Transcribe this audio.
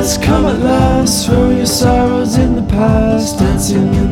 has come at last. Throw your sorrows in the past, dancing